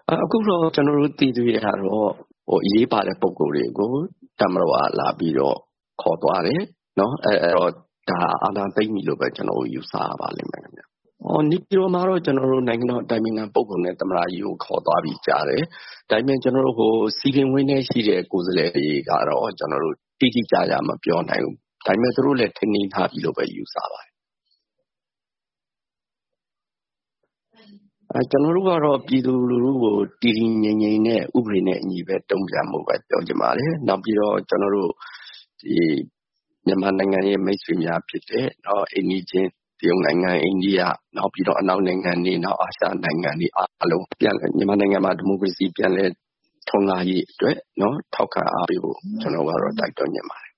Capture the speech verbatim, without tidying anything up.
အခုတော့ကျွန်တော်တို့တည်သူရတာတော့ဟိုအရေးပါတဲ့ပုံကိုယ်တွေကိုတမတော်ကလာပြီးတော့ခေါ်သွားတယ်နော်အဲအဲ့တော့ဒါအာဏာသိမ်းပြီလို့ပဲကျွန်တော်တို့ယူဆရပါလိမ့်မယ်ခင်ဗျ။အော်နေပြည်တော်မှာတော့ကျွန်တော်တို့နိုင်ငံတော်တိုင်ပင်ခံပုဂ္ဂိုလ်နဲ့သမ္မတကြီးကိုခေါ်သွားပြီးကြားတယ်။ဒါပေမဲ့ကျွန်တော်တို့ဟိုစီပင်ဝင်းနဲ့ရှိတဲ့ကိုယ်စားလှယ်တွေကတော့ကျွန်တော်တို့တိတိကျကျမပြောနိုင်ဘူး။ဒါပေမဲ့သူတို့လည်းထင်နေထားပြီလို့ပဲယူဆပါတယ်။အဲကျွန်တော်တို့ကတော့ပြည်သူလူထုကိုတည်တည်ငြိမ်ငြိမ်နဲ့ဥပဒေနဲ့အညီပဲတုံ့ပြန်မှုပဲပြောချင်ပါတယ်။နောက်ပြီးတော့ကျွန်တော်တို့ဒီမြန်မာနိုင်ငံရဲ့မိတ်ဆွေများဖြစ်တဲ့နော်အိန္ဒိချင်းတရုတ်နိုင်ငံအိန္ဒိယနောက်ပြီးတော့အနောက်နိုင်ငံတွေနောက်အာရှနိုင်ငံတွေအားလုံးပြန်မြန်မာနိုင်ငံမှာဒီမိုကရေစီပြန်လဲထွန်းကားရေးအတွက်နော်ထောက်ခံအားပေးဖို့ကျွန်တော်ကတော့တိုက်တွန်းနေပါတယ်